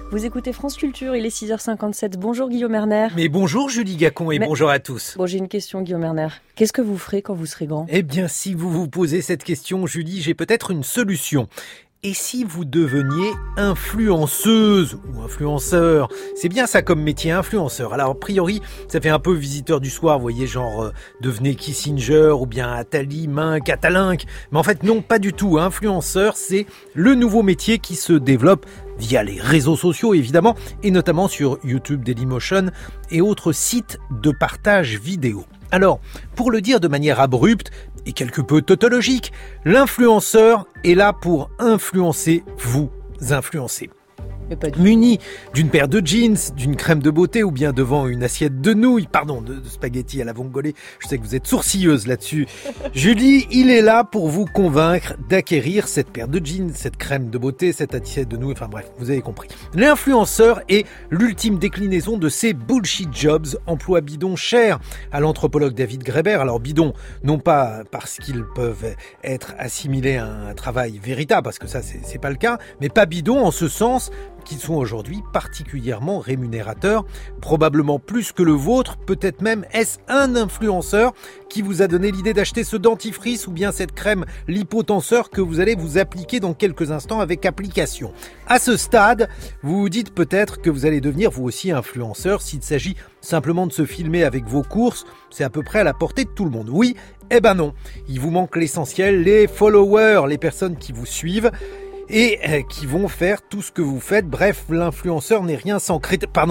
Vous écoutez France Culture, il est 6h57. Bonjour Guillaume Erner. Mais bonjour Julie Gacon et bonjour à tous. Bon, j'ai une question Guillaume Erner. Qu'est-ce que vous ferez quand vous serez grand ? Eh bien, si vous vous posez cette question, Julie, j'ai peut-être une solution. Et si vous deveniez influenceuse ou influenceur? C'est bien ça comme métier, influenceur. Alors, a priori, ça fait un peu visiteur du soir, vous voyez, genre devenez Kissinger ou bien Attali, Minck, Atalinck. Mais en fait, non, pas du tout. Influenceur, c'est le nouveau métier qui se développe via les réseaux sociaux, évidemment, et notamment sur YouTube, Dailymotion et autres sites de partage vidéo. Alors, pour le dire de manière abrupte et quelque peu tautologique, l'influenceur est là pour influencer vous influencer. Muni d'une paire de jeans, d'une crème de beauté ou bien devant une assiette de nouilles, de spaghettis à la vongole. Je sais que vous êtes sourcilleuse là-dessus. Julie, il est là pour vous convaincre d'acquérir cette paire de jeans, cette crème de beauté, cette assiette de nouilles, enfin bref, vous avez compris. L'influenceur est l'ultime déclinaison de ces bullshit jobs, emplois bidons chers à l'anthropologue David Graeber. Alors bidons, non pas parce qu'ils peuvent être assimilés à un travail véritable, parce que ça c'est pas le cas, mais pas bidons en ce sens qu'ils sont aujourd'hui particulièrement rémunérateurs, probablement plus que le vôtre, peut-être même est-ce un influenceur qui vous a donné l'idée d'acheter ce dentifrice ou bien cette crème lipotenseur que vous allez vous appliquer dans quelques instants avec application. À ce stade, vous vous dites peut-être que vous allez devenir vous aussi influenceur s'il s'agit simplement de se filmer avec vos courses, c'est à peu près à la portée de tout le monde. Oui, eh ben non, il vous manque l'essentiel, les followers, les personnes qui vous suivent, et qui vont faire tout ce que vous faites. Bref, l'influenceur n'est rien sans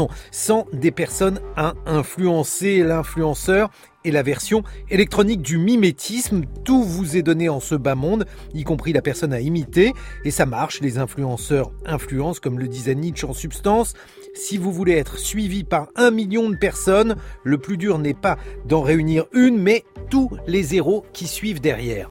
des personnes à influencer. L'influenceur est la version électronique du mimétisme. Tout vous est donné en ce bas monde, y compris la personne à imiter. Et ça marche, les influenceurs influencent, comme le disait Nietzsche en substance. Si vous voulez être suivi par 1 million de personnes, le plus dur n'est pas d'en réunir une, mais tous les zéros qui suivent derrière.